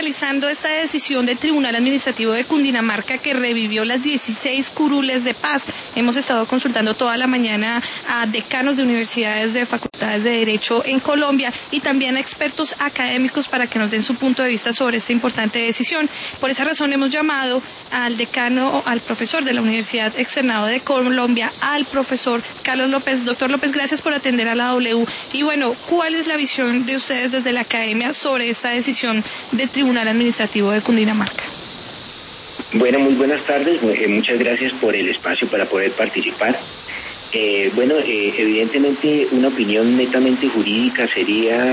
analizando esta decisión del Tribunal Administrativo de Cundinamarca que revivió las 16 curules de paz. Hemos estado consultando toda la mañana a decanos de universidades, de facultades de Derecho en Colombia y también a expertos académicos para que nos den su punto de vista sobre esta importante decisión. Por esa razón hemos llamado al decano, al profesor de la Universidad Externado de Colombia, al profesor Carlos López. Doctor López, gracias por atender a la W. Y bueno, ¿cuál es la visión de ustedes desde la academia sobre esta decisión del Tribunal Administrativo de Cundinamarca? Bueno, muy buenas tardes. Muchas gracias por el espacio para poder participar. Evidentemente una opinión netamente jurídica sería,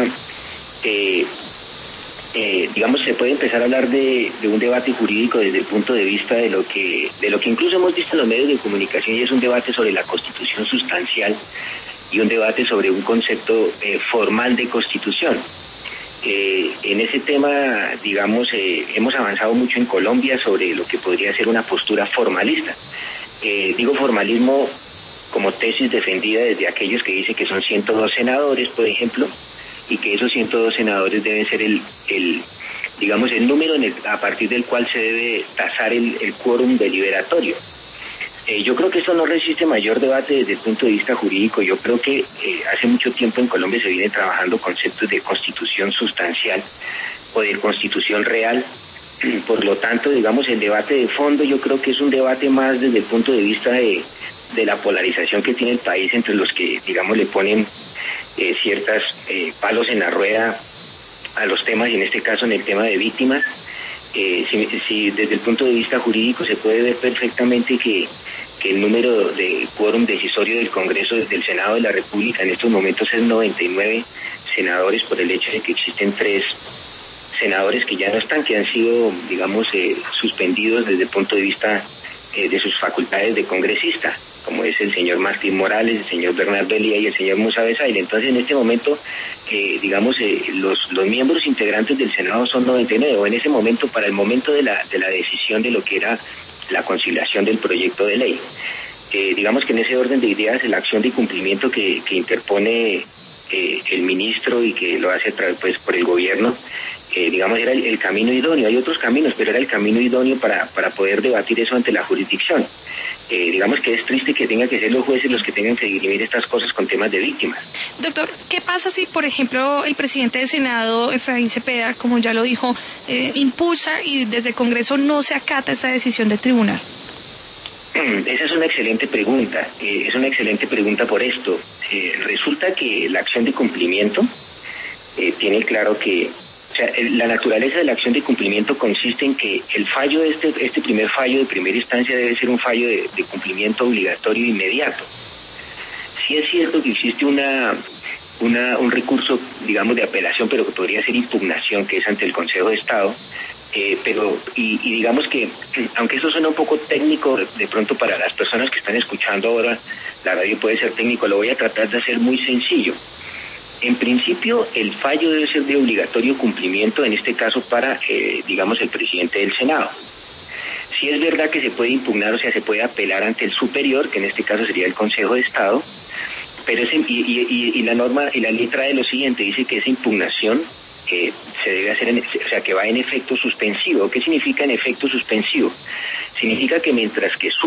se puede empezar a hablar de un debate jurídico desde el punto de vista de lo que incluso hemos visto en los medios de comunicación, y es un debate sobre la Constitución sustancial y un debate sobre un concepto formal de Constitución. En ese tema, hemos avanzado mucho en Colombia sobre lo que podría ser una postura formalista. Digo formalismo como tesis defendida desde aquellos que dicen que son 102 senadores, por ejemplo, y que esos 102 senadores deben ser el número a partir del cual se debe tasar el quórum deliberatorio. Yo creo que esto no resiste mayor debate desde el punto de vista jurídico. Yo creo que hace mucho tiempo en Colombia se viene trabajando conceptos de constitución sustancial o de constitución real. Por lo tanto, el debate de fondo yo creo que es un debate más desde el punto de vista de la polarización que tiene el país entre los que, le ponen ciertas palos en la rueda a los temas, y en este caso en el tema de víctimas. Si desde el punto de vista jurídico se puede ver perfectamente que el número de quórum decisorio del Congreso, del Senado de la República, en estos momentos es 99 senadores, por el hecho de que existen 3 senadores que ya no están, que han sido, suspendidos desde el punto de vista de sus facultades de congresista, como es el señor Martín Morales, el señor Bernardo Elía y el señor Musa Besaile. Entonces, en este momento, los miembros integrantes del Senado son 99, o en ese momento, para el momento de la decisión de lo que era la conciliación del proyecto de ley. Que en ese orden de ideas, la acción de cumplimiento que interpone el ministro y que lo hace por el gobierno, era el camino idóneo. Hay otros caminos, pero era el camino idóneo para poder debatir eso ante la jurisdicción. Que es triste que tengan que ser los jueces los que tengan que dirimir estas cosas con temas de víctimas. Doctor, ¿qué pasa si, por ejemplo, el presidente del Senado, Efraín Cepeda, como ya lo dijo, impulsa y desde el Congreso no se acata esta decisión del tribunal? Esa es una excelente pregunta. Es una excelente pregunta por esto. Resulta que la acción de cumplimiento tiene claro que, la naturaleza de la acción de cumplimiento consiste en que el fallo de este primer fallo de primera instancia debe ser un fallo de cumplimiento obligatorio inmediato. Sí es cierto que existe un recurso, de apelación, pero que podría ser impugnación, que es ante el Consejo de Estado, pero que, aunque eso suena un poco técnico de pronto para las personas que están escuchando ahora, la radio puede ser técnico, lo voy a tratar de hacer muy sencillo. En principio, el fallo debe ser de obligatorio cumplimiento, en este caso para, el presidente del Senado. Sí es verdad que se puede impugnar, o sea, se puede apelar ante el superior, que en este caso sería el Consejo de Estado, pero la norma y la ley trae lo siguiente, dice que esa impugnación se debe hacer, que va en efecto suspensivo. ¿Qué significa en efecto suspensivo? Significa que mientras que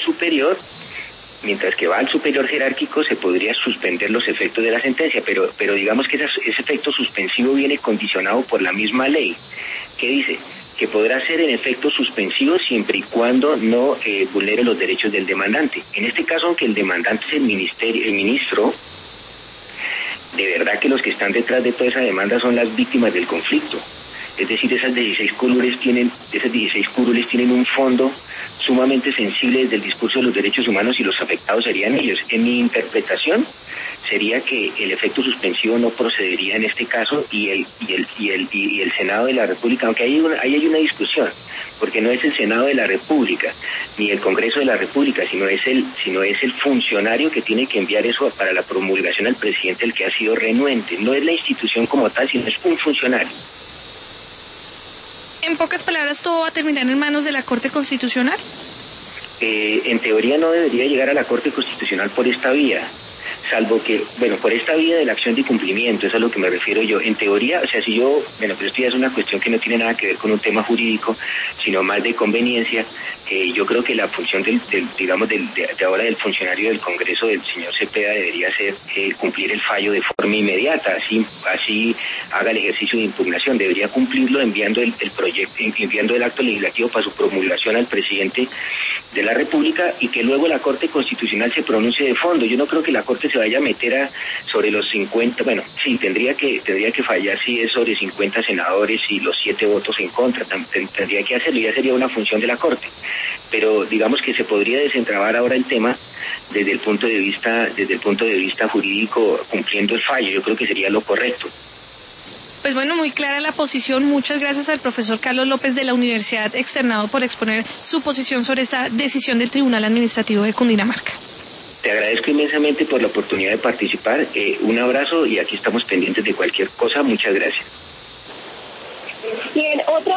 va al superior jerárquico, se podría suspender los efectos de la sentencia, pero que ese efecto suspensivo viene condicionado por la misma ley, que dice que podrá ser en efecto suspensivo siempre y cuando no vulnere los derechos del demandante. En este caso, aunque el demandante es el ministro, de verdad que los que están detrás de toda esa demanda son las víctimas del conflicto. Es decir, esas 16 curules tienen un fondo sumamente sensible desde el discurso de los derechos humanos, y los afectados serían ellos. En mi interpretación sería que el efecto suspensivo no procedería en este caso, y el Senado de la República, aunque ahí hay una discusión, porque no es el Senado de la República ni el Congreso de la República, sino es el funcionario que tiene que enviar eso para la promulgación al presidente, el que ha sido renuente. No es la institución como tal, sino es un funcionario. En pocas palabras, ¿todo va a terminar en manos de la Corte Constitucional? En teoría no debería llegar a la Corte Constitucional por esta vía. salvo que, bueno, por esta vía de la acción de cumplimiento, eso es a lo que me refiero yo. En teoría, o sea, si yo, bueno, pero esto ya es una cuestión que no tiene nada que ver con un tema jurídico, sino más de conveniencia. Yo creo que la función de ahora del funcionario del Congreso, del señor Cepeda, debería ser cumplir el fallo de forma inmediata, así haga el ejercicio de impugnación, debería cumplirlo enviando el proyecto, enviando el acto legislativo para su promulgación al presidente de la República y que luego la Corte Constitucional se pronuncie de fondo. Yo no creo que la Corte se vaya a meter sobre los 50, bueno, sí, tendría que fallar si es sobre 50 senadores y los 7 votos en contra, tendría que hacerlo, ya sería una función de la Corte. Pero digamos que se podría desentrabar ahora el tema desde el punto de vista jurídico, cumpliendo el fallo. Yo creo que sería lo correcto. Pues bueno, muy clara la posición. Muchas gracias al profesor Carlos López de la Universidad Externado por exponer su posición sobre esta decisión del Tribunal Administrativo de Cundinamarca. Te agradezco inmensamente por la oportunidad de participar. Un abrazo y aquí estamos pendientes de cualquier cosa. Muchas gracias. Bien, otra